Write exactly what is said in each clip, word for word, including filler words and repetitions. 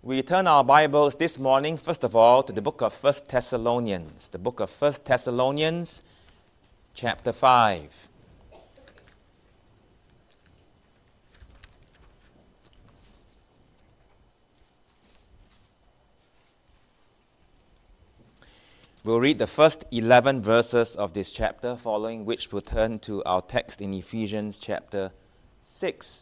We turn our Bibles this morning, first of all, to the book of First Thessalonians. The book of First Thessalonians, chapter five. We'll read the first eleven verses of this chapter, following which we'll turn to our text in Ephesians chapter six.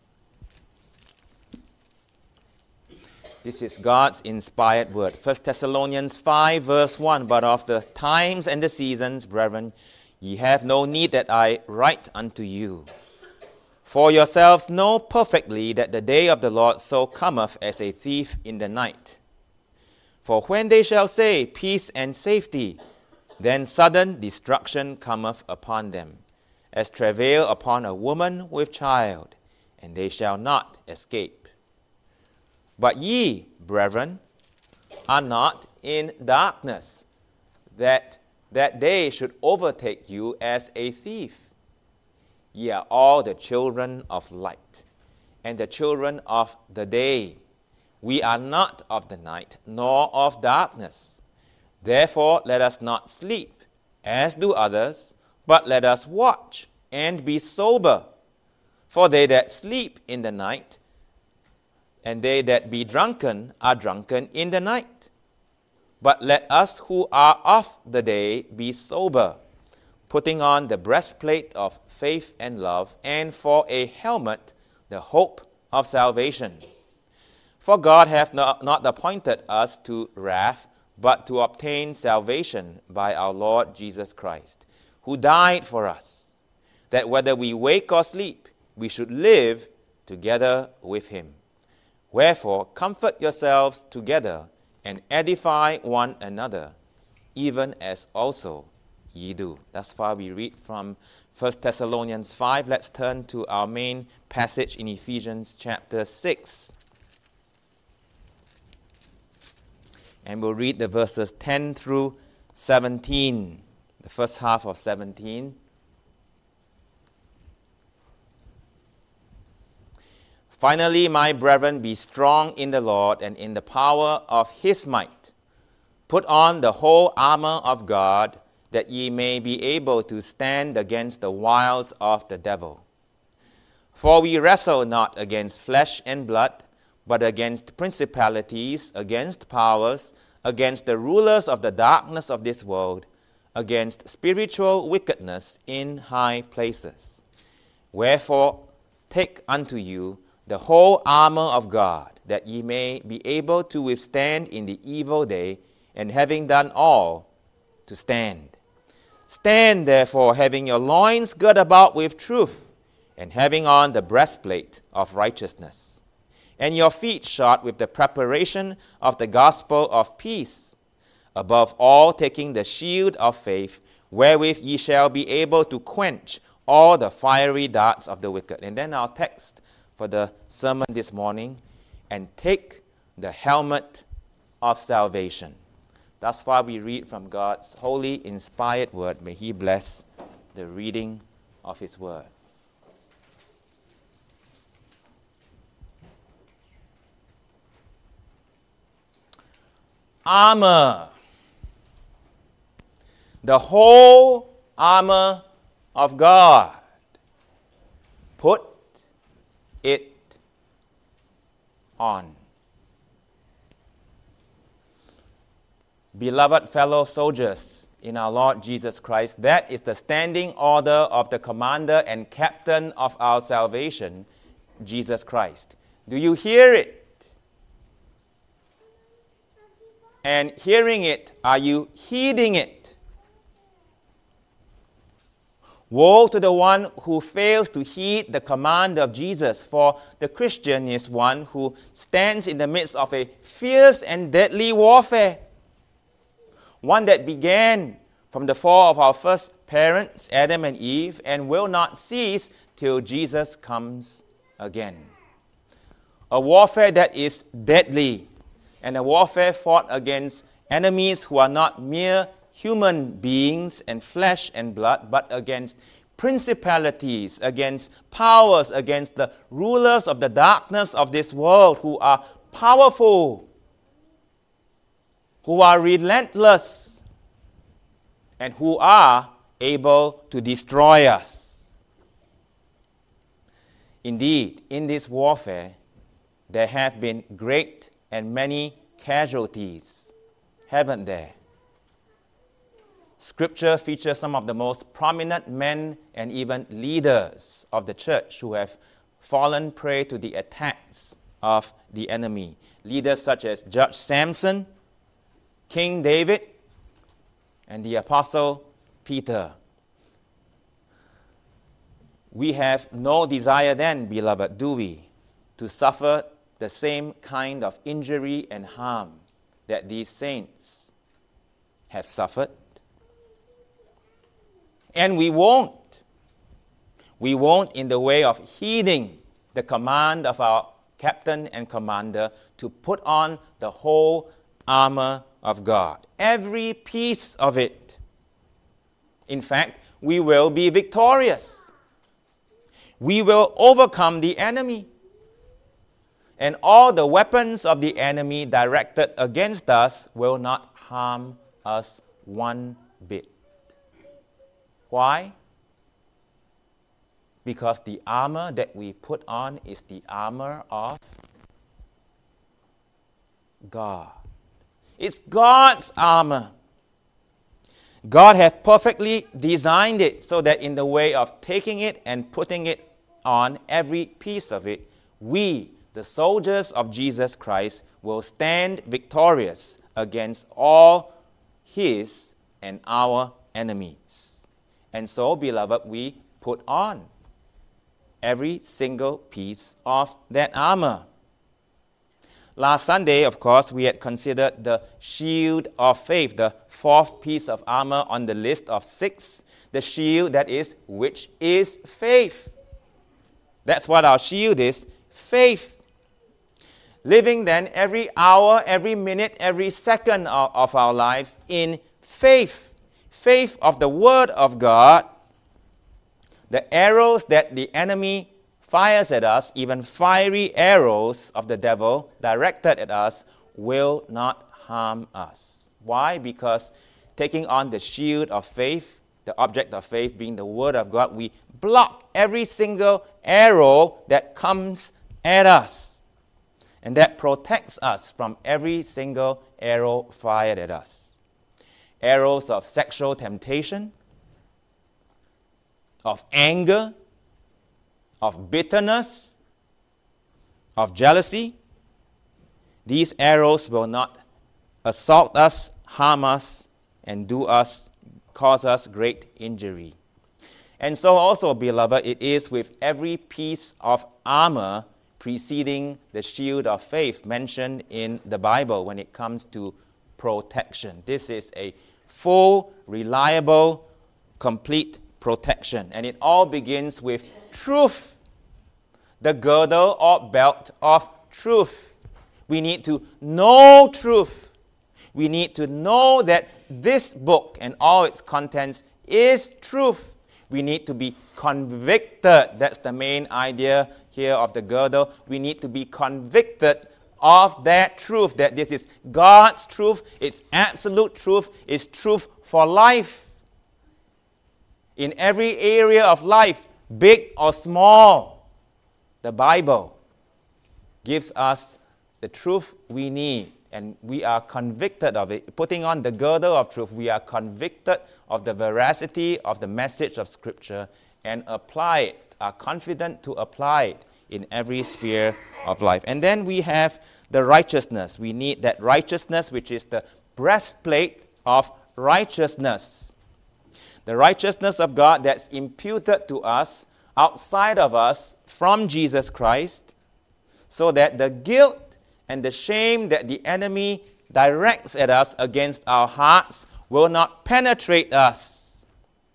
This is God's inspired word. First Thessalonians five, verse one. But of the times and the seasons, brethren, ye have no need that I write unto you. For yourselves know perfectly that the day of the Lord so cometh as a thief in the night. For when they shall say, peace and safety, then sudden destruction cometh upon them, as travail upon a woman with child, and they shall not escape. But ye, brethren, are not in darkness, that that day should overtake you as a thief. Ye are all the children of light, and the children of the day. We are not of the night, nor of darkness. Therefore let us not sleep, as do others, but let us watch and be sober. For they that sleep in the night, and they that be drunken, are drunken in the night. But let us who are of the day be sober, putting on the breastplate of faith and love, and for a helmet the hope of salvation. For God hath not, not appointed us to wrath, but to obtain salvation by our Lord Jesus Christ, who died for us, that whether we wake or sleep, we should live together with him. Wherefore, comfort yourselves together, and edify one another, even as also ye do. Thus far we read from First Thessalonians five. Let's turn to our main passage in Ephesians chapter six. And we'll read the verses ten through seventeen, the first half of seventeen. Finally, my brethren, be strong in the Lord and in the power of his might. Put on the whole armor of God, that ye may be able to stand against the wiles of the devil. For we wrestle not against flesh and blood, but against principalities, against powers, against the rulers of the darkness of this world, against spiritual wickedness in high places. Wherefore, take unto you the whole armor of God, that ye may be able to withstand in the evil day, and having done all, to stand. Stand therefore, having your loins girt about with truth, and having on the breastplate of righteousness, and your feet shod with the preparation of the gospel of peace. Above all, taking the shield of faith, wherewith ye shall be able to quench all the fiery darts of the wicked. And then our text for the sermon this morning, and take the helmet of salvation. Thus far we read from God's holy, inspired word. May he bless the reading of his word. Armor. The whole armor of God. Put it on. Beloved fellow soldiers in our Lord Jesus Christ, that is the standing order of the commander and captain of our salvation, Jesus Christ. Do you hear it? And hearing it, are you heeding it? Woe to the one who fails to heed the command of Jesus, for the Christian is one who stands in the midst of a fierce and deadly warfare. One that began from the fall of our first parents, Adam and Eve, and will not cease till Jesus comes again. A warfare that is deadly, and a warfare fought against enemies who are not mere human beings and flesh and blood, but against principalities, against powers, against the rulers of the darkness of this world who are powerful, who are relentless, and who are able to destroy us. Indeed, in this warfare, there have been great and many casualties, haven't there? Scripture features some of the most prominent men and even leaders of the church who have fallen prey to the attacks of the enemy. Leaders such as Judge Samson, King David, and the Apostle Peter. We have no desire then, beloved, do we, to suffer the same kind of injury and harm that these saints have suffered? And we won't. We won't in the way of heeding the command of our captain and commander to put on the whole armor of God. Every piece of it. In fact, we will be victorious. We will overcome the enemy. And all the weapons of the enemy directed against us will not harm us one bit. Why? Because the armor that we put on is the armor of God. It's God's armor. God has perfectly designed it so that in the way of taking it and putting it on, every piece of it, we, the soldiers of Jesus Christ, will stand victorious against all his and our enemies. And so, beloved, we put on every single piece of that armor. Last Sunday, of course, we had considered the shield of faith, the fourth piece of armor on the list of six. The shield, that is, which is faith. That's what our shield is, faith. Living then every hour, every minute, every second of, of our lives in faith. Faith of the Word of God. The arrows that the enemy fires at us, even fiery arrows of the devil directed at us, will not harm us. Why? Because taking on the shield of faith, the object of faith being the Word of God, we block every single arrow that comes at us. And that protects us from every single arrow fired at us. Arrows of sexual temptation, of anger, of bitterness, of jealousy. These arrows will not assault us, harm us, and do us, cause us great injury. And so also, beloved, it is with every piece of armor preceding the shield of faith mentioned in the Bible when it comes to protection. This is a full, reliable, complete protection. And it all begins with truth, the girdle or belt of truth. We need to know truth. We need to know that this book and all its contents is truth. We need to be convicted. That's the main idea here of the girdle. We need to be convicted of that truth, that this is God's truth, it's absolute truth, it's truth for life. In every area of life, big or small, the Bible gives us the truth we need, and we are convicted of it. Putting on the girdle of truth, we are convicted of the veracity of the message of Scripture and apply it, are confident to apply it in every sphere of life. And then we have the righteousness. We need that righteousness, which is the breastplate of righteousness. The righteousness of God that's imputed to us, outside of us, from Jesus Christ, so that the guilt and the shame that the enemy directs at us against our hearts will not penetrate us.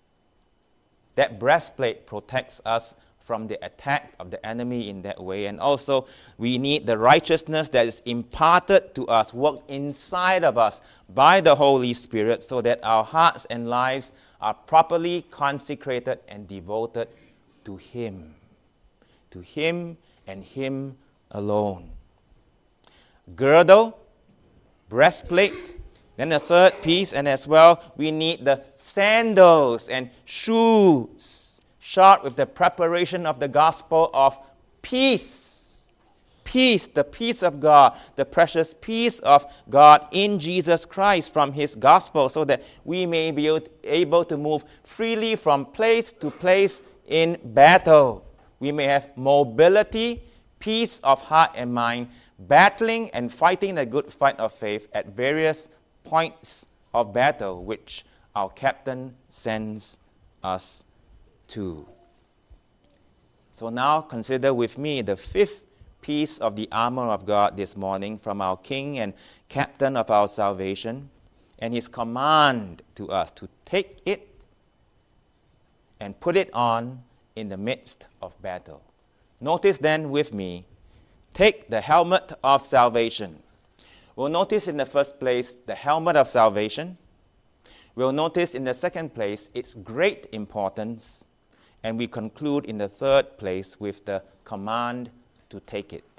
That breastplate protects us from the attack of the enemy in that way. And also, we need the righteousness that is imparted to us, worked inside of us by the Holy Spirit, so that our hearts and lives are properly consecrated and devoted to Him. To Him and Him alone. girdle, breastplate. Then the third piece, and as well, we need the sandals and shoes, shod with the preparation of the gospel of peace. Peace, the peace of God, the precious peace of God in Jesus Christ from His gospel, so that we may be able to move freely from place to place in battle. We may have mobility, peace of heart and mind, battling and fighting the good fight of faith at various points of battle which our captain sends us to. So now consider with me the fifth piece of the armor of God this morning from our King and Captain of our salvation, and His command to us to take it and put it on in the midst of battle. Notice then with me, take the helmet of salvation. We'll notice in the first place the helmet of salvation. We'll notice in the second place its great importance, and we conclude in the third place with the command to take it.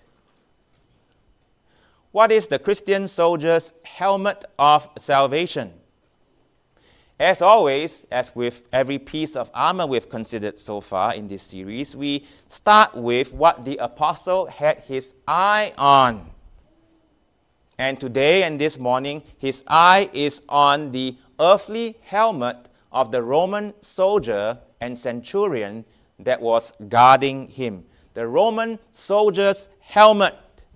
What is the Christian soldier's helmet of salvation? As always, as with every piece of armor we've considered so far in this series, we start with what the apostle had his eye on. And today and this morning, his eye is on the earthly helmet of the Roman soldier and centurion that was guarding him. The Roman soldier's helmet.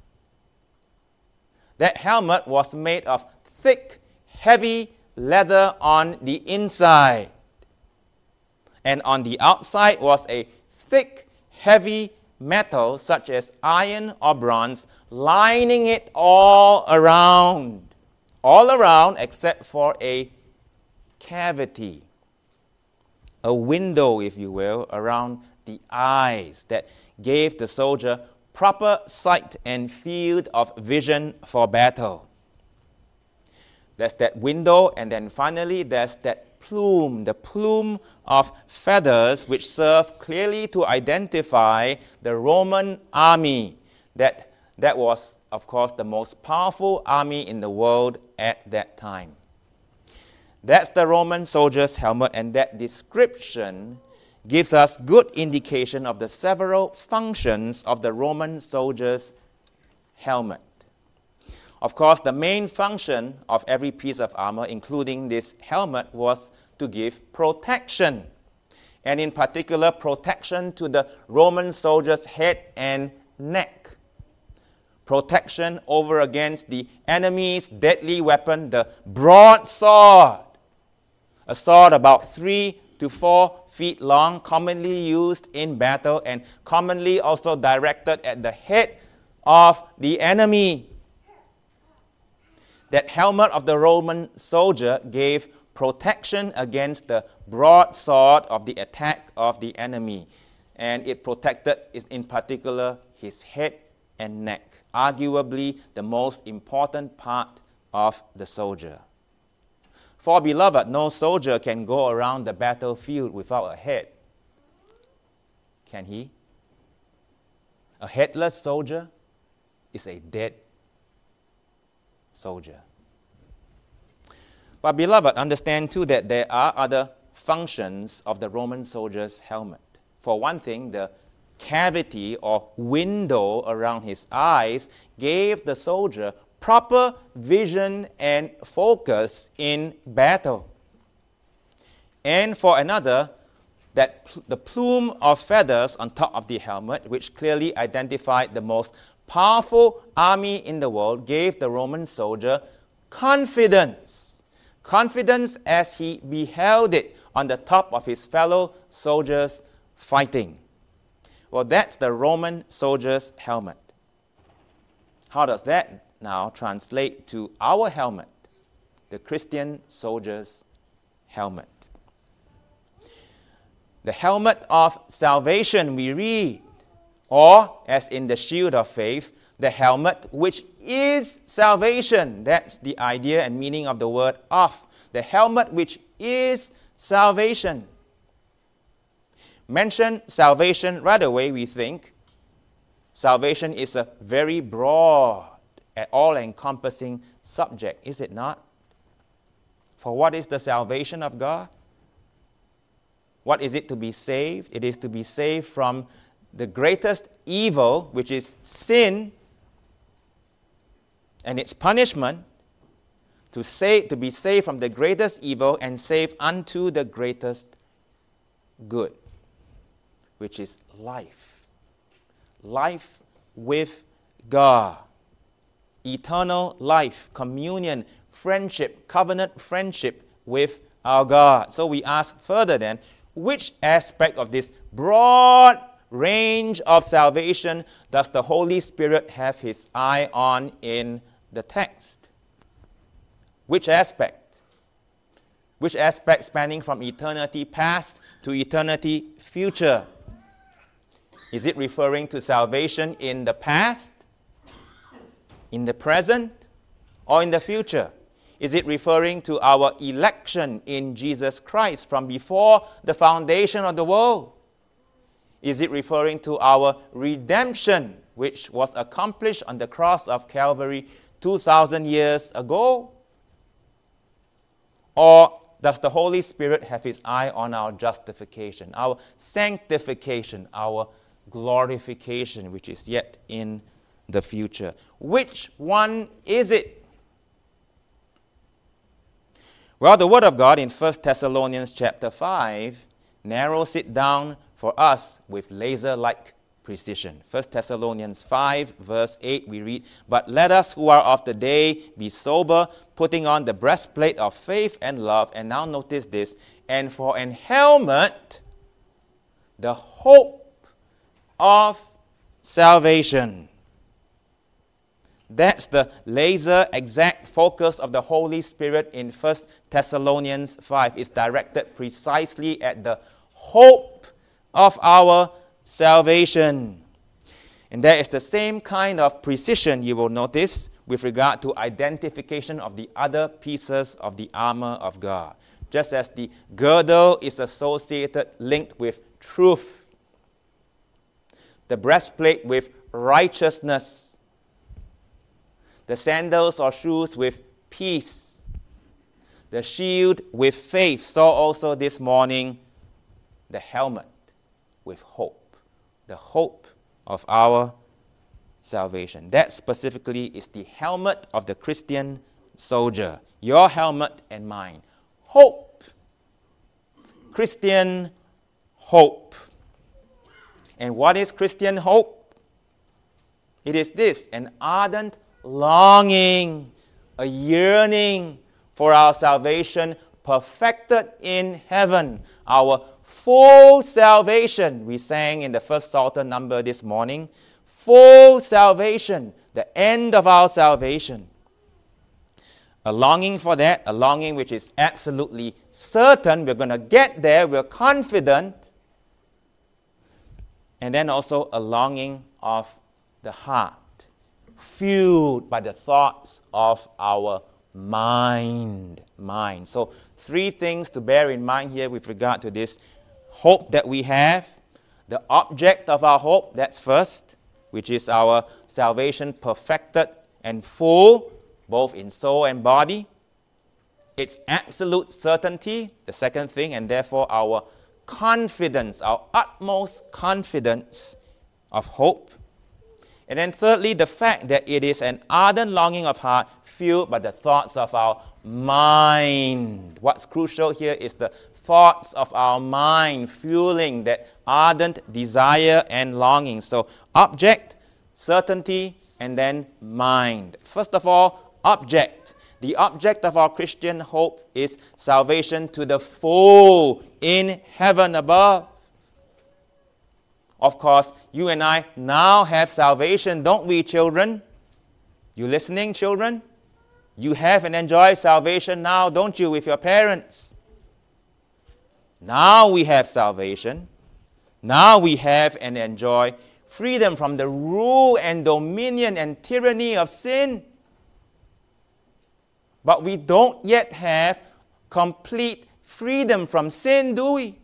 That helmet was made of thick, heavy leather on the inside. And on the outside was a thick, heavy metal such as iron or bronze, lining it all around. All around except for a cavity. A window, if you will, around the eyes that gave the soldier proper sight and field of vision for battle. There's that window, and then finally there's that plume, the plume of feathers which serve clearly to identify the Roman army. That, that was, of course, the most powerful army in the world at that time. That's the Roman soldier's helmet, and that description gives us good indication of the several functions of the Roman soldier's helmet. Of course, the main function of every piece of armor, including this helmet, was to give protection, and in particular, protection to the Roman soldier's head and neck. Protection over against the enemy's deadly weapon, the broadsword, a sword about three to four feet long, commonly used in battle and commonly also directed at the head of the enemy. That helmet of the Roman soldier gave protection against the broadsword of the attack of the enemy, and it protected, in particular, his head and neck, arguably the most important part of the soldier. For, beloved, no soldier can go around the battlefield without a head. Can he? A headless soldier is a dead soldier. But, beloved, understand too that there are other functions of the Roman soldier's helmet. For one thing, the cavity or window around his eyes gave the soldier proper vision and focus in battle. And for another, that pl- the plume of feathers on top of the helmet, which clearly identified the most powerful army in the world, gave the Roman soldier confidence. Confidence as he beheld it on the top of his fellow soldiers fighting. Well, that's the Roman soldier's helmet. How does that now translate to our helmet, the Christian soldier's helmet? The helmet of salvation, we read, or as in the shield of faith, the helmet which is salvation. That's the idea and meaning of the word of. The helmet which is salvation. Mention salvation right away, we think salvation is a very broad an all-encompassing subject, is it not? For what is the salvation of God? What is it to be saved? It is to be saved from the greatest evil, which is sin and its punishment, to save, to be saved from the greatest evil and saved unto the greatest good, which is life. Life with God. Eternal life, communion, friendship, covenant friendship with our God. So we ask further then, which aspect of this broad range of salvation does the Holy Spirit have his eye on in the text? Which aspect? Which aspect spanning from eternity past to eternity future? Is it referring to salvation in the past, in the present, or in the future? Is it referring to our election in Jesus Christ from before the foundation of the world? Is it referring to our redemption, which was accomplished on the cross of Calvary two thousand years ago? Or does the Holy Spirit have his eye on our justification, our sanctification, our glorification, which is yet in the future? Which one is it? Well, the Word of God in First Thessalonians chapter five narrows it down for us with laser-like precision. First Thessalonians five, verse eight, we read, "But let us who are of the day be sober, putting on the breastplate of faith and love." And now notice this, "And for an helmet, the hope of salvation." That's the laser exact focus of the Holy Spirit in First Thessalonians five. It's directed precisely at the hope of our salvation. And there is the same kind of precision, you will notice, with regard to identification of the other pieces of the armor of God. Just as the girdle is associated, linked with truth, the breastplate with righteousness, the sandals or shoes with peace, the shield with faith, so also this morning the helmet with hope. The hope of our salvation. That specifically is the helmet of the Christian soldier. Your helmet and mine. Hope. Christian hope. And what is Christian hope? It is this, an ardent longing, a yearning for our salvation perfected in heaven. Our full salvation, we sang in the first Psalter number this morning. Full salvation, the end of our salvation. A longing for that, a longing which is absolutely certain. We're going to get there, we're confident. And then also a longing of the heart, fueled by the thoughts of our mind. Mind. So three things to bear in mind here with regard to this hope that we have. The object of our hope, that's first, which is our salvation perfected and full, both in soul and body. Its absolute certainty, the second thing, and therefore our confidence, our utmost confidence of hope. And then thirdly, the fact that it is an ardent longing of heart fueled by the thoughts of our mind. What's crucial here is the thoughts of our mind fueling that ardent desire and longing. So object, certainty, and then mind. First of all, object. The object of our Christian hope is salvation to the full in heaven above. Of course, you and I now have salvation, don't we, children? You listening, children? You have and enjoy salvation now, don't you, with your parents? Now we have salvation. Now we have and enjoy freedom from the rule and dominion and tyranny of sin. But we don't yet have complete freedom from sin, do we?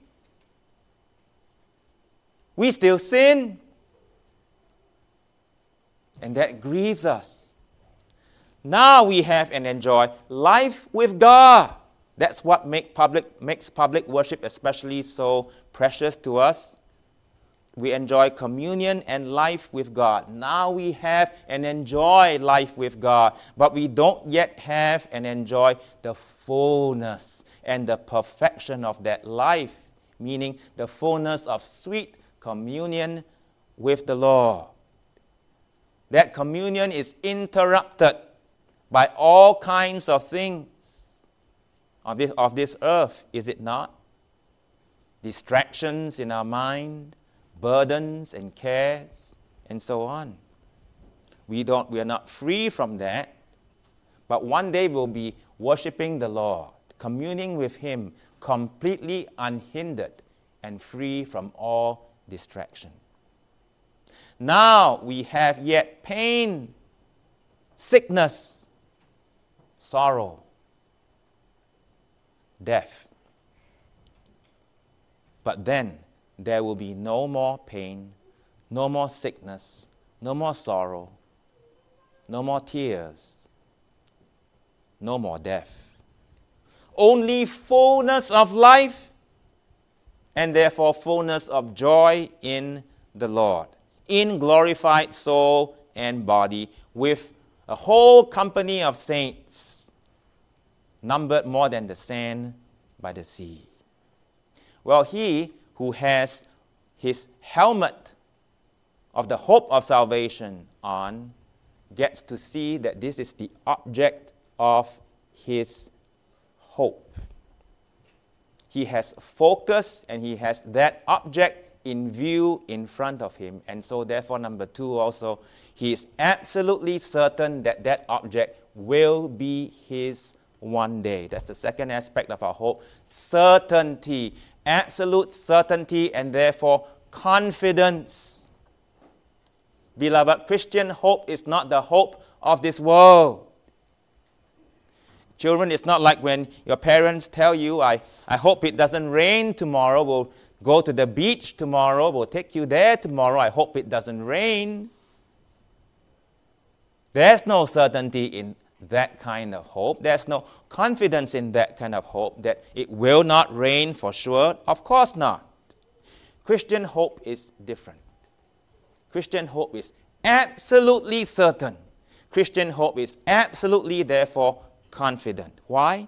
We still sin. And that grieves us. Now we have and enjoy life with God. That's what make public, makes public worship especially so precious to us. We enjoy communion and life with God. Now we have and enjoy life with God, but we don't yet have and enjoy the fullness and the perfection of that life, meaning the fullness of sweet communion with the Lord. That communion is interrupted by all kinds of things of this, of this earth, is it not? Distractions in our mind, burdens and cares, and so on. We don't, we are not free from that, but one day we'll be worshiping the Lord, communing with Him, completely unhindered and free from all distraction. Now we have yet pain, sickness, sorrow, death. But then there will be no more pain, no more sickness, no more sorrow, no more tears, no more death. Only fullness of life, and therefore fullness of joy in the Lord, in glorified soul and body, with a whole company of saints, numbered more than the sand by the sea. Well, he who has his helmet of the hope of salvation on gets to see that this is the object of his hope. He has focus and he has that object in view in front of him. And so therefore, number two also, he is absolutely certain that that object will be his one day. That's the second aspect of our hope. Certainty, absolute certainty, and therefore confidence. Beloved, Christian hope is not the hope of this world. Children, it's not like when your parents tell you, I, I hope it doesn't rain tomorrow, we'll go to the beach tomorrow, we'll take you there tomorrow, I hope it doesn't rain. There's no certainty in that kind of hope. There's no confidence in that kind of hope that it will not rain for sure. Of course not. Christian hope is different. Christian hope is absolutely certain. Christian hope is absolutely, therefore, confident. Why?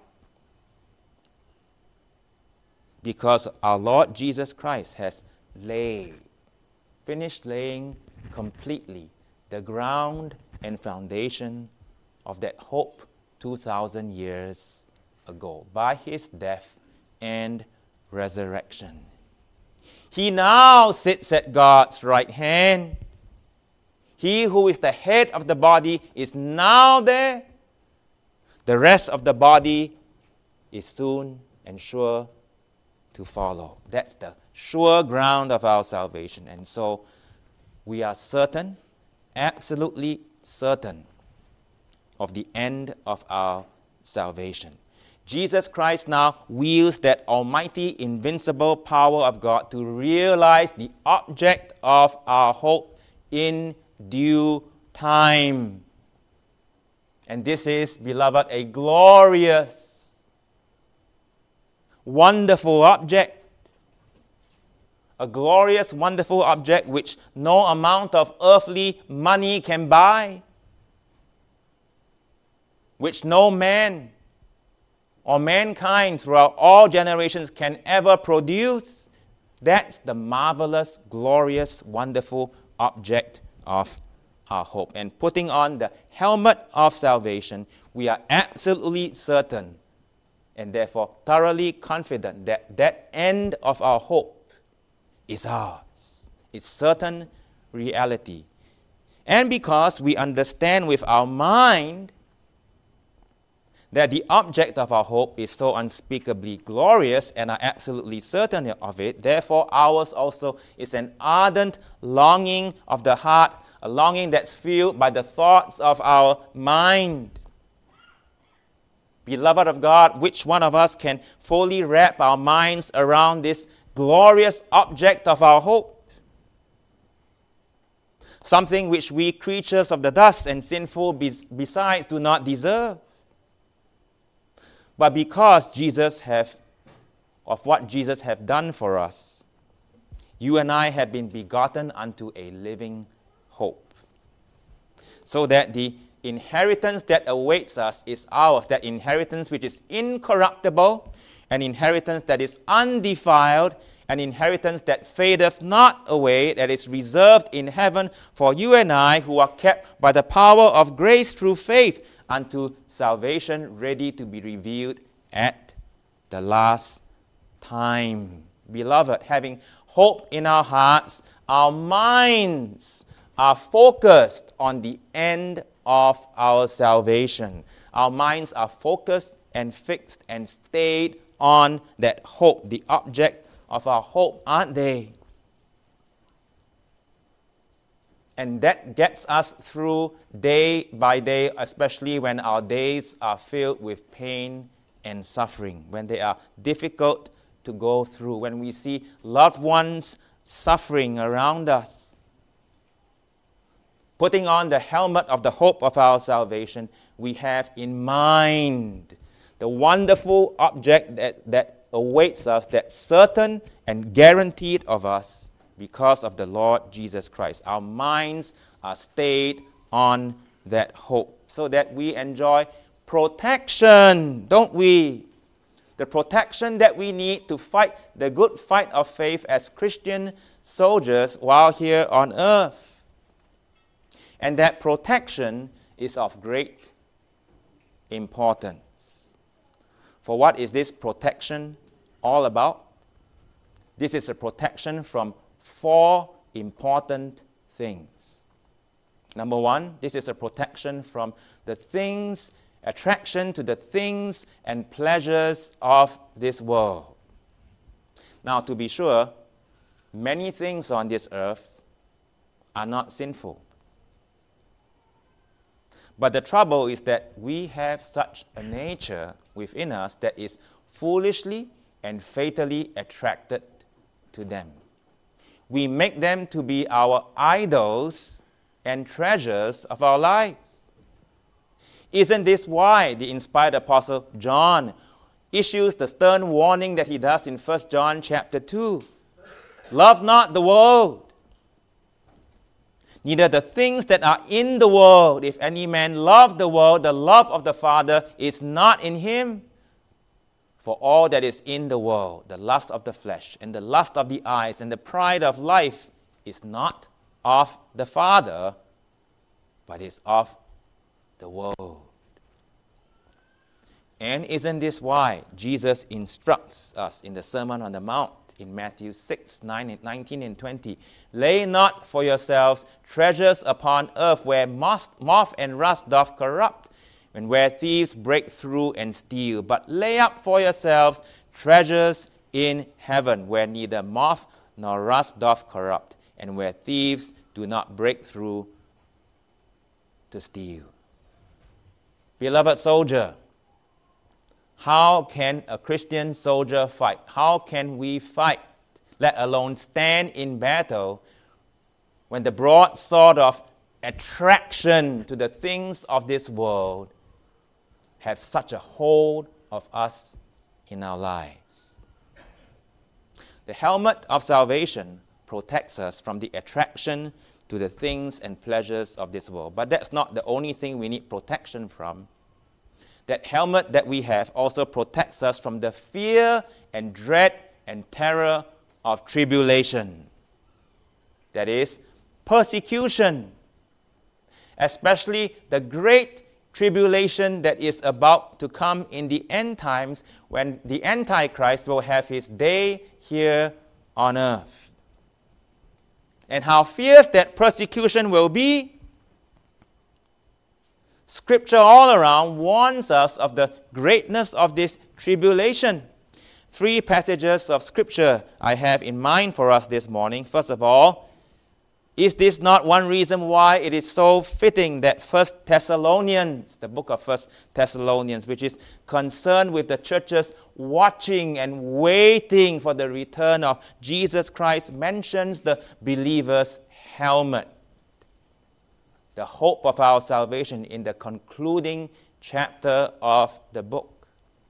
Because our Lord Jesus Christ has laid, finished laying completely the ground and foundation of that hope two thousand years ago by His death and resurrection. He now sits at God's right hand. He who is the head of the body is now there. The rest of the body is soon and sure to follow. That's the sure ground of our salvation. And so we are certain, absolutely certain, of the end of our salvation. Jesus Christ now wields that almighty, invincible power of God to realize the object of our hope in due time. And this is, beloved, a glorious, wonderful object. A glorious, wonderful object which no amount of earthly money can buy, which no man or mankind throughout all generations can ever produce. That's the marvelous, glorious, wonderful object of our hope. And putting on the helmet of salvation, we are absolutely certain and therefore thoroughly confident that that end of our hope is ours. It's certain reality. And because we understand with our mind that the object of our hope is so unspeakably glorious and are absolutely certain of it, therefore ours also is an ardent longing of the heart, a longing that's fueled by the thoughts of our mind. Beloved of God, which one of us can fully wrap our minds around this glorious object of our hope? something which we creatures of the dust and sinful besides do not deserve. But because Jesus have, of what Jesus have done for us, you and I have been begotten unto a living hope, so that the inheritance that awaits us is ours, that inheritance which is incorruptible, an inheritance that is undefiled, an inheritance that fadeth not away, that is reserved in heaven for you and I, who are kept by the power of grace through faith unto salvation, ready to be revealed at the last time. Beloved, having hope in our hearts, our minds are focused on the end of our salvation. Our minds are focused and fixed and stayed on that hope, the object of our hope, aren't they? And that gets us through day by day, especially when our days are filled with pain and suffering, when they are difficult to go through, when we see loved ones suffering around us. Putting on the helmet of the hope of our salvation, we have in mind the wonderful object that, that awaits us, that's certain and guaranteed of us because of the Lord Jesus Christ. Our minds are stayed on that hope so that we enjoy protection, don't we? The protection that we need to fight the good fight of faith as Christian soldiers while here on earth. And that protection is of great importance. For what is this protection all about? This is a protection from four important things. Number one, this is a protection from the things, attraction to the things and pleasures of this world. Now, to be sure, many things on this earth are not sinful. But the trouble is that we have such a nature within us that is foolishly and fatally attracted to them. We make them to be our idols and treasures of our lives. Isn't this why the inspired apostle John issues the stern warning that he does in First John chapter two? Love not the world, neither the things that are in the world. If any man love the world, the love of the Father is not in him. For all that is in the world, the lust of the flesh, and the lust of the eyes, and the pride of life, is not of the Father, but is of the world. And isn't this why Jesus instructs us in the Sermon on the Mount in Matthew six, nine, nineteen, and twenty? Lay not for yourselves treasures upon earth, where moth and rust doth corrupt, and where thieves break through and steal. But lay up for yourselves treasures in heaven, where neither moth nor rust doth corrupt, and where thieves do not break through to steal. Beloved soldier, how can a Christian soldier fight? How can we fight, let alone stand in battle, when the broadsword of attraction to the things of this world have such a hold of us in our lives? The helmet of salvation protects us from the attraction to the things and pleasures of this world. But that's not the only thing we need protection from. That helmet that we have also protects us from the fear and dread and terror of tribulation. That is, persecution. Especially the great tribulation that is about to come in the end times, when the Antichrist will have his day here on earth. And how fierce that persecution will be. Scripture all around warns us of the greatness of this tribulation. Three passages of Scripture I have in mind for us this morning. First of all, is this not one reason why it is so fitting that First Thessalonians, the book of First Thessalonians, which is concerned with the churches watching and waiting for the return of Jesus Christ, mentions the believer's helmet? the hope of our salvation in the concluding chapter of the book.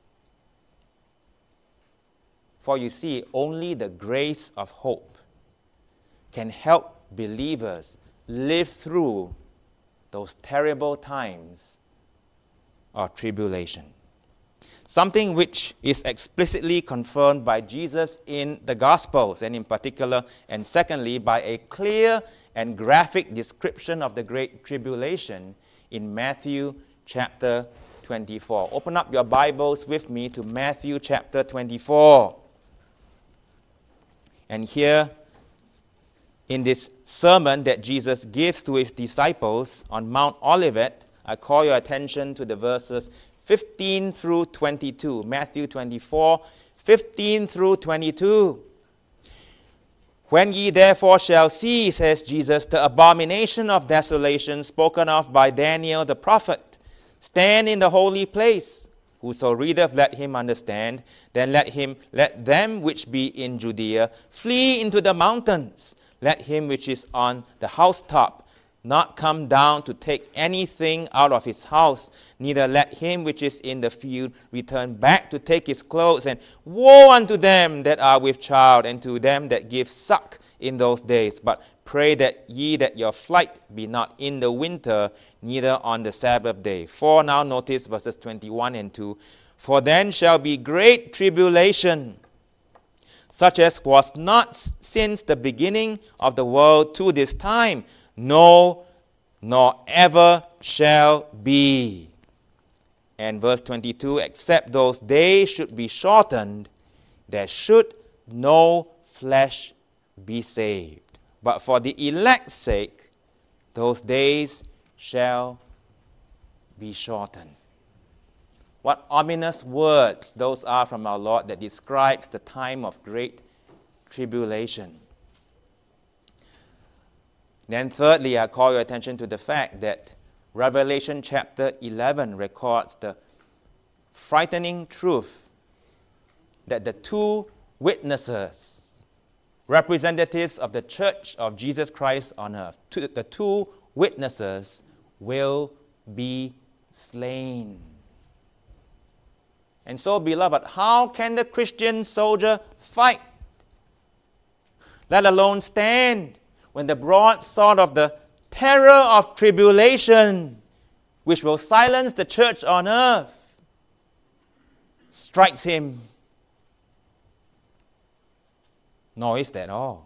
For you see, only the grace of hope can help believers live through those terrible times of tribulation. Something which is explicitly confirmed by Jesus in the Gospels, and in particular, and secondly, by a clear and graphic description of the Great Tribulation in Matthew chapter twenty-four. Open up your Bibles with me to Matthew chapter twenty-four. And here, in this sermon that Jesus gives to his disciples on Mount Olivet, I call your attention to the verses fifteen through twenty-two. Matthew twenty-four, fifteen through twenty-two. When ye therefore shall see, says Jesus, the abomination of desolation spoken of by Daniel the prophet, stand in the holy place. Whoso readeth, let him understand. Then let him, let them which be in Judea flee into the mountains. Let him which is on the housetop not come down to take anything out of his house, neither let him which is in the field return back to take his clothes. And woe unto them that are with child, and to them that give suck in those days. But pray that ye that your flight be not in the winter, neither on the Sabbath day. For now notice verses twenty-one and two. For then shall be great tribulation, such as was not since the beginning of the world to this time, no, nor ever shall be. And verse twenty-two, except those days should be shortened, there should no flesh be saved. But for the elect's sake, those days shall be shortened. What ominous words those are from our Lord that describes the time of great tribulation. Then thirdly, I call your attention to the fact that Revelation chapter eleven records the frightening truth that the two witnesses, representatives of the Church of Jesus Christ on earth, the two witnesses will be slain. And so, beloved, how can the Christian soldier fight, let alone stand, when the broadsword of the terror of tribulation, which will silence the church on earth, strikes him? Nor is that all.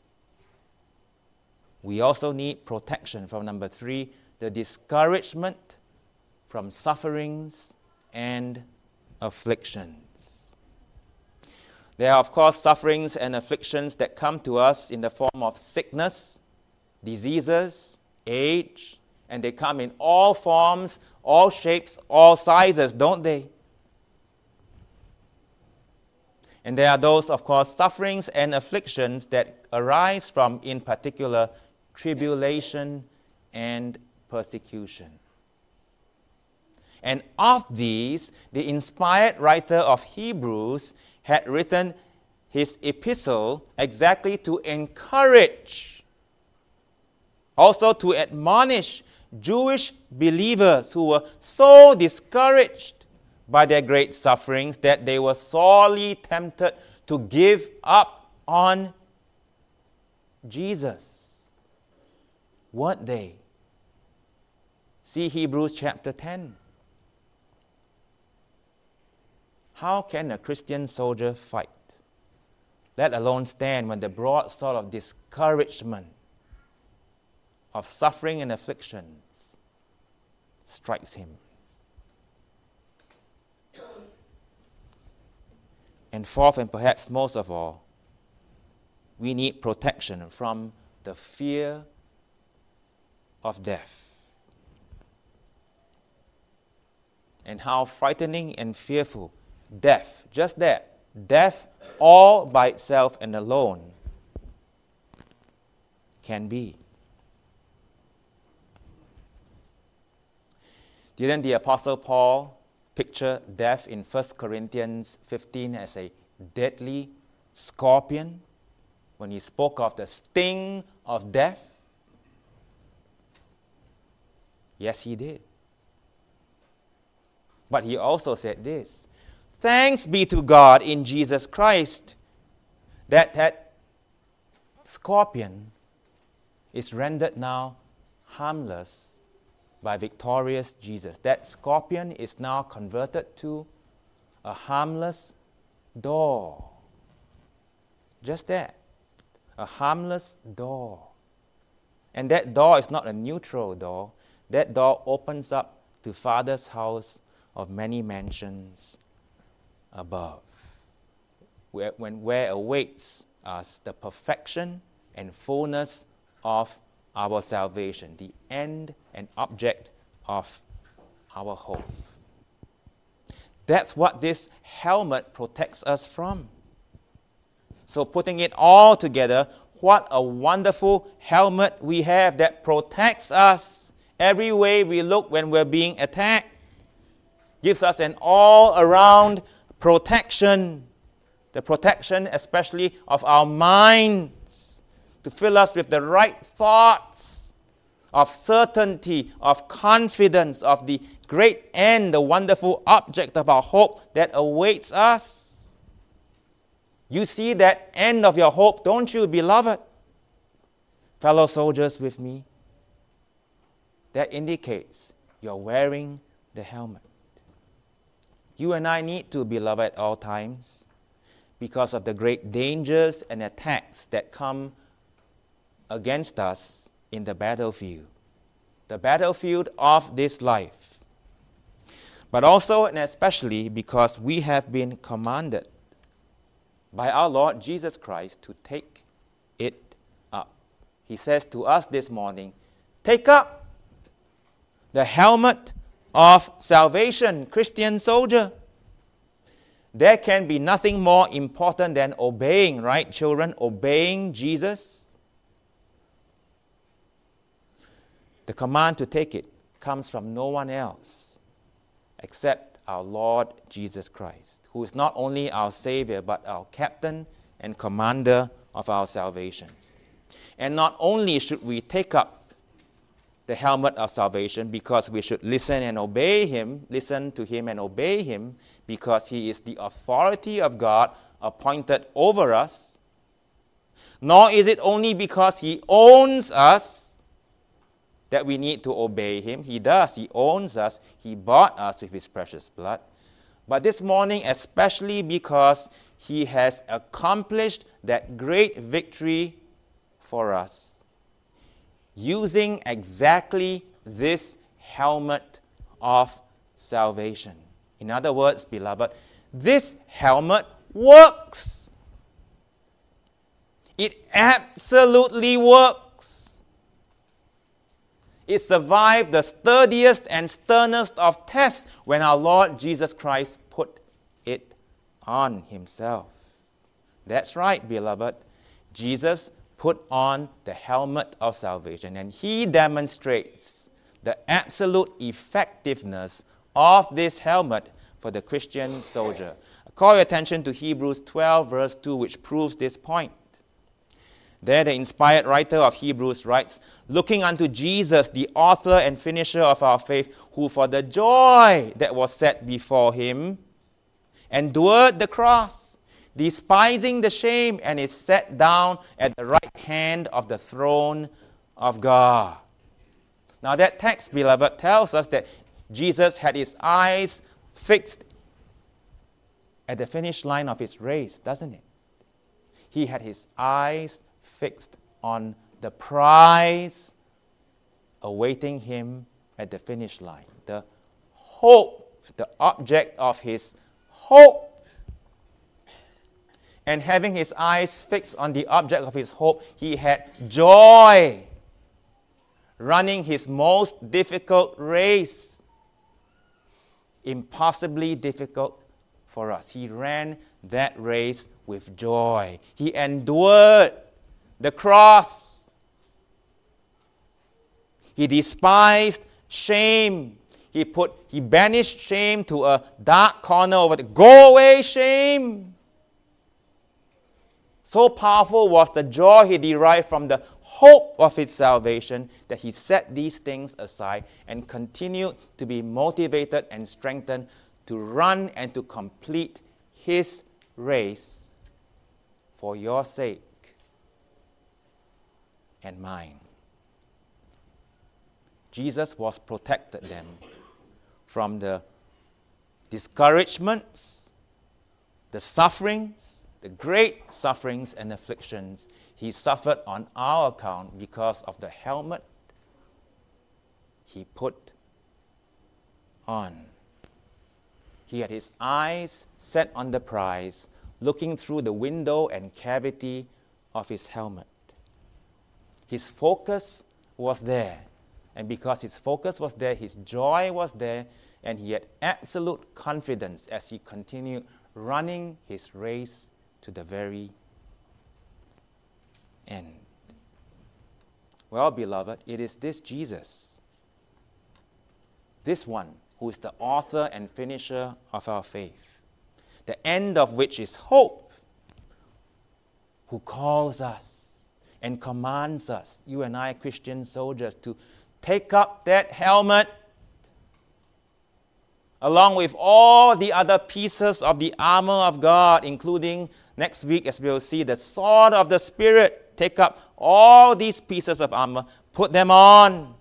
We also need protection from number three, the discouragement from sufferings and afflictions. There are, of course, sufferings and afflictions that come to us in the form of sickness, diseases, age, and they come in all forms, all shapes, all sizes, don't they? And there are those, of course, sufferings and afflictions that arise from, in particular, tribulation and persecution. And of these, the inspired writer of Hebrews had written his epistle exactly to encourage, also to admonish Jewish believers who were so discouraged by their great sufferings that they were sorely tempted to give up on Jesus. Weren't they? See Hebrews chapter ten. How can a Christian soldier fight, let alone stand, when the broadsword of discouragement, of suffering and afflictions strikes him? And fourth, and perhaps most of all, we need protection from the fear of death. And how frightening and fearful death, just that, death all by itself and alone can be. Didn't the Apostle Paul picture death in First Corinthians fifteen as a deadly scorpion when he spoke of the sting of death? Yes, he did. But he also said this, thanks be to God in Jesus Christ that that scorpion is rendered now harmless by victorious Jesus. That scorpion is now converted to a harmless door. Just that. A harmless door. And that door is not a neutral door. That door opens up to Father's house of many mansions above, where, when, where awaits us the perfection and fullness of our salvation, the end and object of our hope. That's what this helmet protects us from. So putting it all together, what a wonderful helmet we have that protects us every way we look when we're being attacked. Gives us an all-around protection. The protection especially of our minds, to fill us with the right thoughts of certainty, of confidence, of the great end, the wonderful object of our hope that awaits us. You see that end of your hope, don't you, beloved? Fellow soldiers with me, that indicates you're wearing the helmet. You and I need to, beloved, at all times, because of the great dangers and attacks that come against us in the battlefield, the battlefield of this life. But also and especially because we have been commanded by our Lord Jesus Christ to take it up. He says to us this morning, take up the helmet of salvation, Christian soldier. There can be nothing more important than obeying, right, children? Obeying Jesus. The command to take it comes from no one else except our Lord Jesus Christ, who is not only our Savior, but our captain and commander of our salvation. And not only should we take up the helmet of salvation because we should listen and obey Him, listen to Him and obey Him because He is the authority of God appointed over us, nor is it only because He owns us that we need to obey Him. He does. He owns us. He bought us with His precious blood. But this morning, especially because He has accomplished that great victory for us, using exactly this helmet of salvation. In other words, beloved, this helmet works. It absolutely works. It survived the sturdiest and sternest of tests when our Lord Jesus Christ put it on Himself. That's right, beloved. Jesus put on the helmet of salvation, and He demonstrates the absolute effectiveness of this helmet for the Christian soldier. I call your attention to Hebrews twelve, verse two, which proves this point. There, the inspired writer of Hebrews writes, looking unto Jesus, the author and finisher of our faith, who for the joy that was set before Him endured the cross, despising the shame, and is set down at the right hand of the throne of God. Now that text, beloved, tells us that Jesus had His eyes fixed at the finish line of His race, doesn't it? He had His eyes fixed on the prize awaiting Him at the finish line. The hope, the object of His hope. And having His eyes fixed on the object of His hope, He had joy running His most difficult race. Impossibly difficult for us. He ran that race with joy. He endured the cross. He despised shame. He put, he banished shame to a dark corner over the, go away, shame. So powerful was the joy he derived from the hope of his salvation that he set these things aside and continued to be motivated and strengthened to run and to complete his race for your sake and mine. Jesus was protected then from the discouragements, the sufferings, the great sufferings and afflictions he suffered on our account because of the helmet he put on. He had his eyes set on the prize, looking through the window and cavity of his helmet. His focus was there. And because his focus was there, his joy was there, and he had absolute confidence as he continued running his race to the very end. Well, beloved, it is this Jesus, this one who is the author and finisher of our faith, the end of which is hope, who calls us and commands us, you and I, Christian soldiers, to take up that helmet along with all the other pieces of the armor of God, including next week, as we will see, the sword of the Spirit. Take up all these pieces of armor, put them on.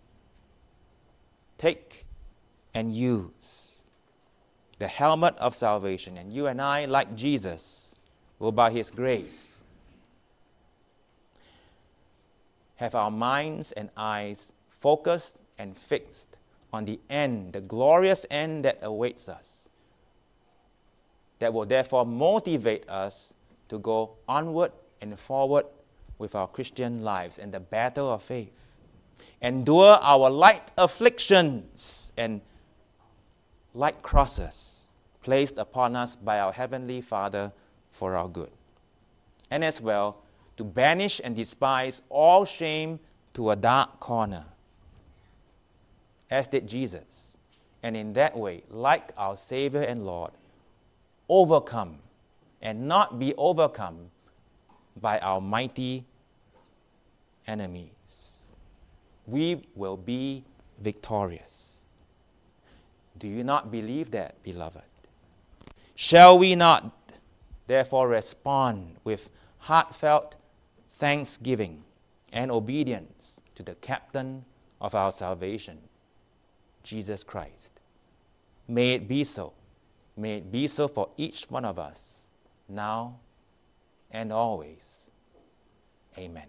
Take and use the helmet of salvation. And you and I, like Jesus, will by his grace have our minds and eyes focused and fixed on the end, the glorious end that awaits us, that will therefore motivate us to go onward and forward with our Christian lives in the battle of faith. Endure our light afflictions and light crosses placed upon us by our Heavenly Father for our good. And as well, to banish and despise all shame to a dark corner, as did Jesus, and in that way, like our Savior and Lord, overcome and not be overcome by our mighty enemies. We will be victorious. Do you not believe that, beloved? Shall we not, therefore, respond with heartfelt thanksgiving and obedience to the captain of our salvation, Jesus Christ? May it be so. May it be so for each one of us, now and always. Amen.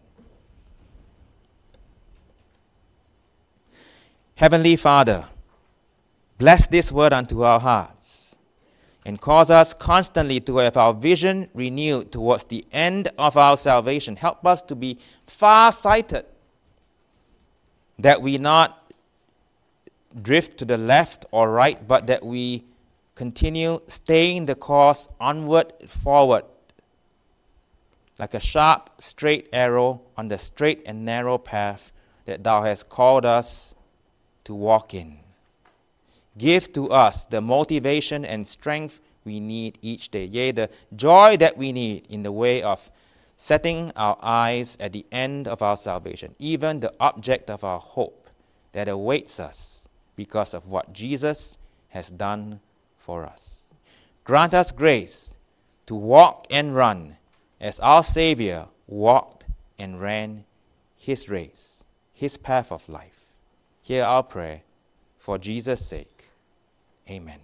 Heavenly Father, bless this word unto our hearts and cause us constantly to have our vision renewed towards the end of our salvation. Help us to be far-sighted, that we not drift to the left or right, but that we continue staying the course onward, forward, like a sharp, straight arrow on the straight and narrow path that thou hast called us to walk in. Give to us the motivation and strength we need each day, yea, the joy that we need in the way of setting our eyes at the end of our salvation, even the object of our hope that awaits us because of what Jesus has done for us. Grant us grace to walk and run as our Savior walked and ran his race, his path of life. Hear our prayer for Jesus' sake. Amen.